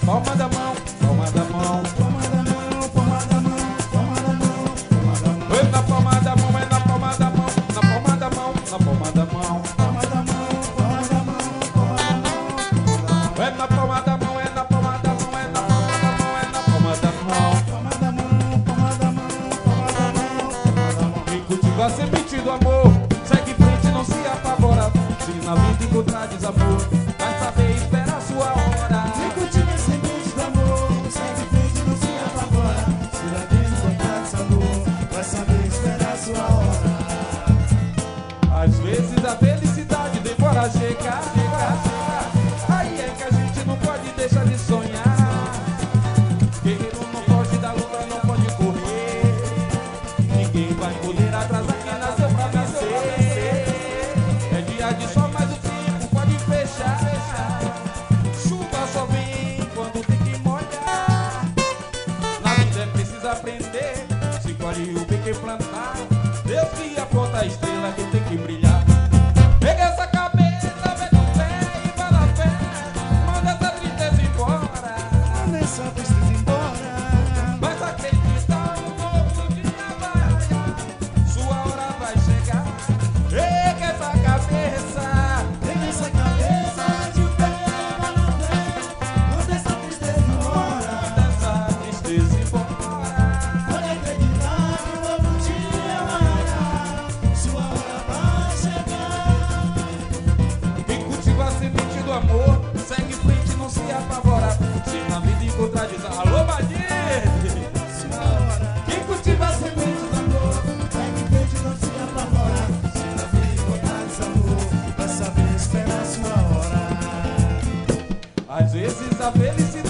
palma da mão, palma da mão, palma da mão, palma da mão, palma da mão, palma da mão. É na palma da mão, é na palma da mão, na palma da mão, na palma da mão, palma da mão, palma da mão, palma da mão. É na palma da mão, é na palma da mão, é na palma da mão, é na palma da mão, palma da mão, palma da mão, palma da mão. Quem cultiva a semente do amor, segue em frente, não se apavora. Se na vida encontrar desamor, vai saber esperar a sua hora. Quem cultiva a semente do amor, segue em frente, não se apavora. Se na vida encontrar desamor, vai saber esperar a sua hora. Às vezes a felicidade demora a chegar. Aí é que a gente não pode deixar de sonhar. Guerreiro não foge da luta, não pode correr. Ninguém vai poder atrasar quem nasceu pra vencer. É dia de sol, mas o tempo pode fechar. Chuva só vem quando tem que molhar. Na vida é preciso aprender. Se colhe o bem que plantar. Deus que aponta a estrela que tem que brilhar. Pega essa cabeça, vê no pé e vai na fé. Manda essa tristeza embora. Manda essa tristeza embora. Mas acreditar, um novo dia vai raiar. Sua hora vai chegar. Pega essa cabeça. Pega essa cabeça de pé, vai na fé. Manda essa tristeza embora. Manda essa tristeza embora. Pode acreditar que um novo dia vai raiar. Sua hora vai chegar. Quem cultiva a semente do amor, segue em frente, não se apavora. Se na vida encontrar desamor. Alô, Badir! Sua hora. Quem cultiva a semente do amor, Segue em frente, não se apavora. Se na vida encontrar desamor, vai saber esperar a sua hora. às vezes a felicidade